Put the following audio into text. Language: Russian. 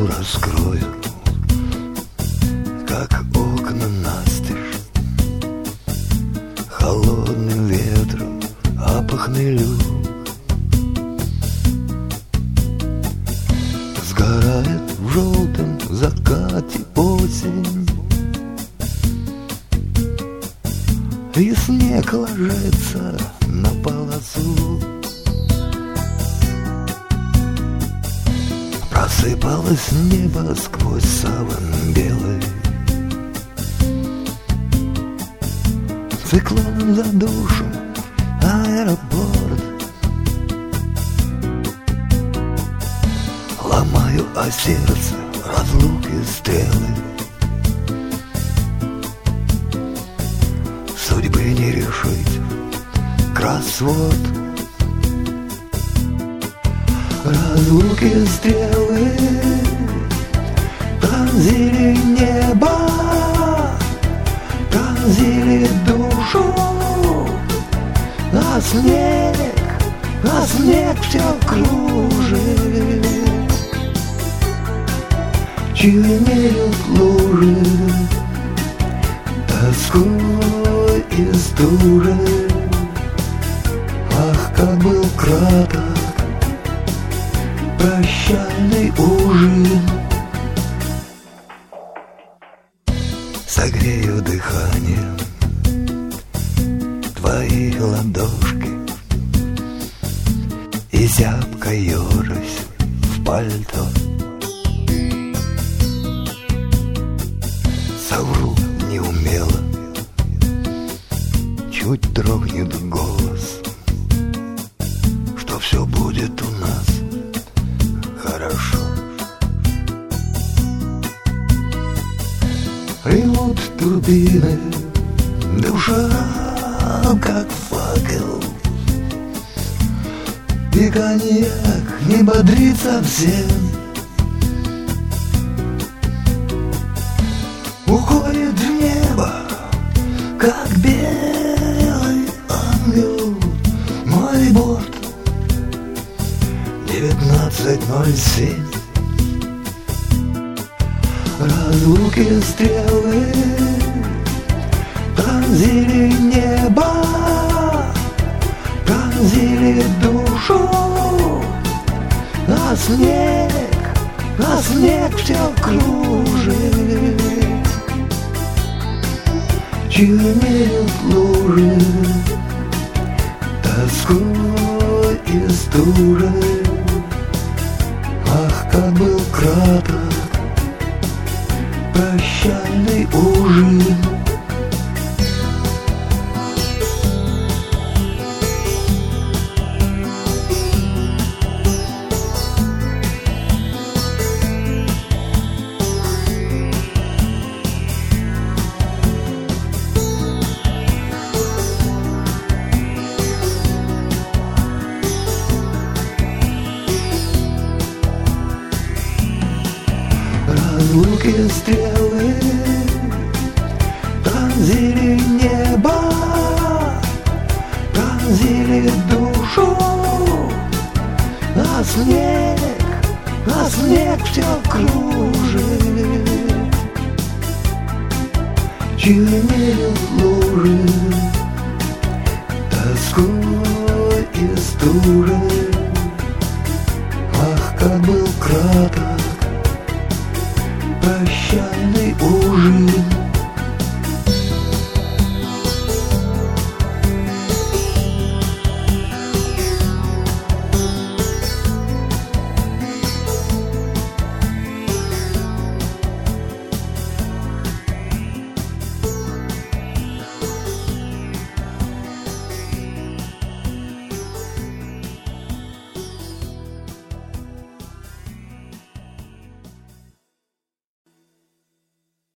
душу раскрою, как окна настежь, холодным ветром опохмелю. Сгорает в желтом закате осень, и снег ложится на полосу. Просыпалось небо сквозь саван белый, циклоном задушен аэропорт. Ломаю о сердце разлуки стрелы, судьбы не решить кроссворд. Разлуки стрелы пронзили небо, пронзили душу, а снег все кружит. Чернеют лужи тоской и стужей. Ах, как был краток прощальный ужин. Согрею дыханием твои ладошки и зябко ежусь в пальто. Совру неумело, чуть дрогнет голос, что все будет у нас хорошо. Ревут турбины, душа как факел, и коньяк не бодрит совсем. Уходит в небо, как белый ангел, мой борт 19:07. Разлуки стрелы пронзили небо, пронзили душу, а снег все кружит. Чернеют лужи тоской и стужей. Ах, как был краток прощальный ужин. Разлуки стрелы пронзили небо, пронзили душу, а снег все кружит. Чернеют лужи тоской и стужей. Ах, как был краток